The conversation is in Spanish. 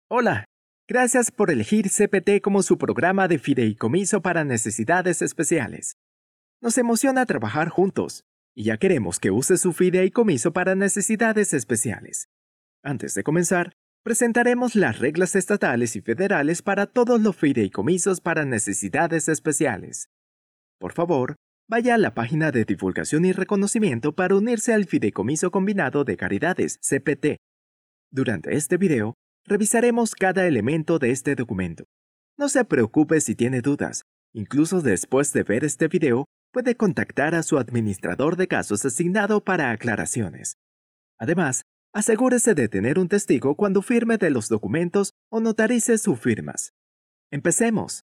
Hola, gracias por elegir CPT como su programa de fideicomiso para necesidades especiales. Nos emociona trabajar juntos y ya queremos que use su fideicomiso para necesidades especiales. Antes de comenzar, presentaremos las reglas estatales y federales para todos los fideicomisos para necesidades especiales. Por favor, vaya a la página de divulgación y reconocimiento para unirse al Fideicomiso Combinado de Caridades, CPT. Durante este video, revisaremos cada elemento de este documento. No se preocupe si tiene dudas. Incluso después de ver este video, puede contactar a su administrador de casos asignado para aclaraciones. Además, asegúrese de tener un testigo cuando firme de los documentos o notarice sus firmas. Empecemos.